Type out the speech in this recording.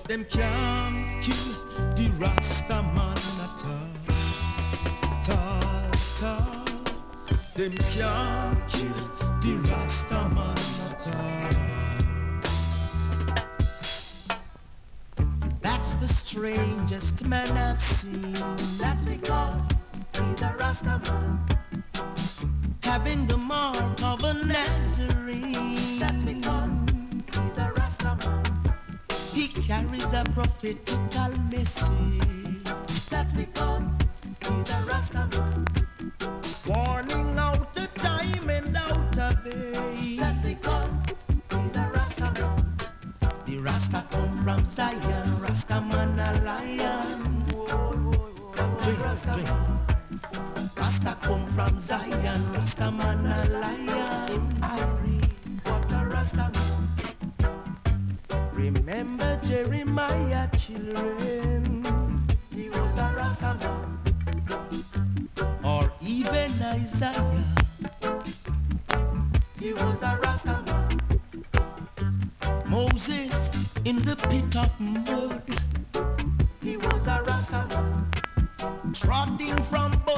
Them can't kill the Rasta man at all. Them can't kill the Rasta man at all. That's the strangest man I've seen. That's because he's a Rasta man. Having the mark of a Nazarene. That's because he's a Rasta man. He carries a prophetical message. That's because he's a Rasta man. Warning out of time and out of age. That's because he's a Rasta man. The Rasta come from Zion, Rasta man a lion. Drink. Rasta come from Zion, Rasta man a lion. I read What a Rasta man. Remember Jeremiah, children. He was a Rasta man. Or even Isaiah. He was a Rasta man. Moses in the pit of mud. He was a Rasta man. Trotting from